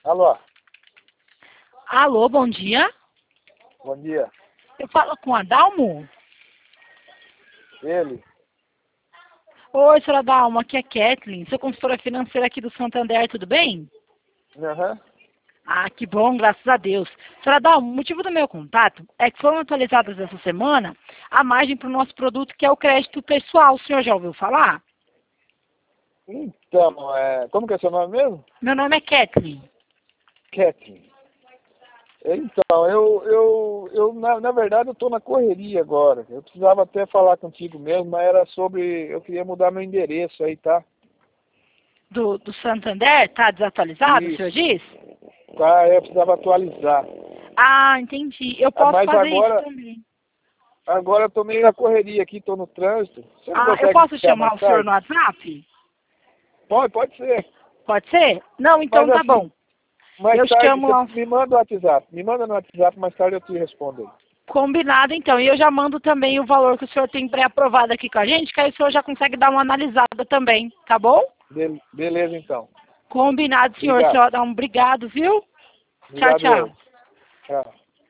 Alô, Alô, bom dia. bom dia. Eu falo com o Adalmo? Ele? Oi, senhora Adalmo, aqui é Kathleen, sou consultora financeira aqui do Santander, tudo bem? Aham. Ah, que bom, graças a Deus. Senhora Adalmo, o motivo do meu contato é que foram atualizadas essa semana a margem para o nosso produto, que é o crédito pessoal. O senhor já ouviu falar? Então, como que é seu nome mesmo? Meu nome é Kathleen. Kathleen. Então, na verdade, eu estou na correria agora. Eu precisava até falar contigo mesmo, mas era sobre, eu queria mudar meu endereço aí, tá? Do Santander, tá desatualizado, o senhor Isso. diz? Tá, eu precisava atualizar. Ah, entendi. Eu posso Mas fazer isso também. agora eu tô meio na correria aqui, tô no trânsito. Você não Ah, eu consegue posso ficar chamar mais o senhor no tarde? WhatsApp? Pode ser. Pode ser? Não, Mas então tá assim, bom. mais Eu tarde chamo você lá. me manda o WhatsApp. Me manda no WhatsApp, mais tarde eu te respondo aí. Combinado, então. E eu já mando também o valor que o senhor tem pré-aprovado aqui com a gente, que aí o senhor já consegue dar uma analisada também, tá bom? Beleza, então. Combinado, senhor. Obrigado. Senhor, dá um obrigado, viu? Tchau, Obrigado tchau. eu. Tchau.